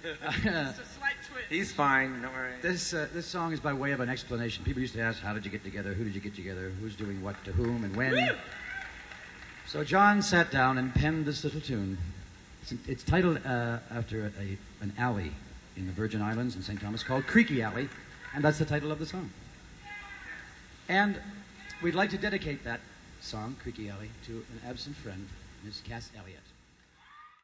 Just a slight twist. He's fine. Don't worry. This song is by way of an explanation. People used to ask, how did you get together? Who did you get together? Who's doing what to whom and when? Woo! So John sat down and penned this little tune. It's titled after an alley in the Virgin Islands in St. Thomas called Creaky Alley, and that's the title of the song. And we'd like to dedicate that song, Creaky Alley, to an absent friend, Miss Cass Elliott.